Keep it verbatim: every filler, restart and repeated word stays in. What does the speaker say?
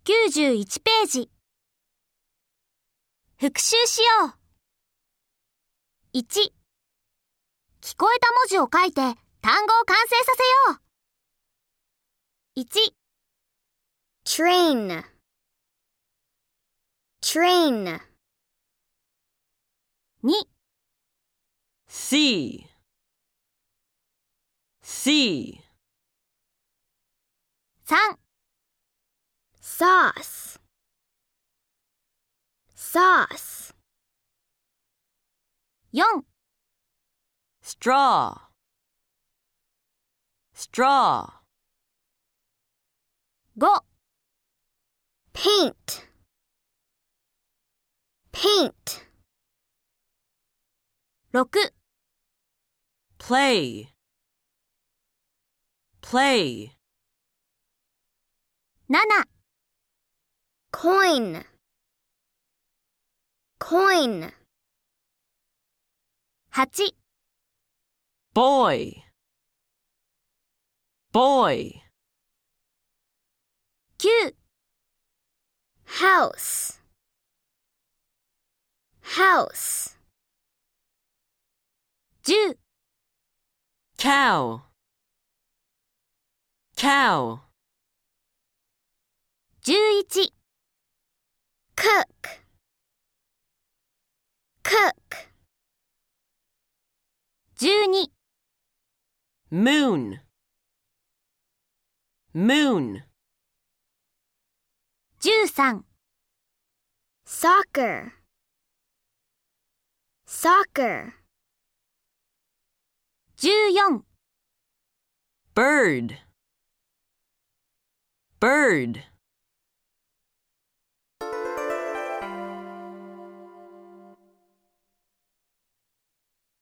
きゅうじゅういちページ。復習しよう。いち、聞こえた文字を書いて単語を完成させよう。いち、 train train に、 see see さん、 sauce sauce よん、 straw straw ご、 paint paint ろく、 play play なな、 coin coin はち、 boy boy きゅう、 house house じゅう、 cow cow じゅういち、 cook cook じゅうに、 moon moon じゅうさん、 soccer soccer じゅうよん、 bird bird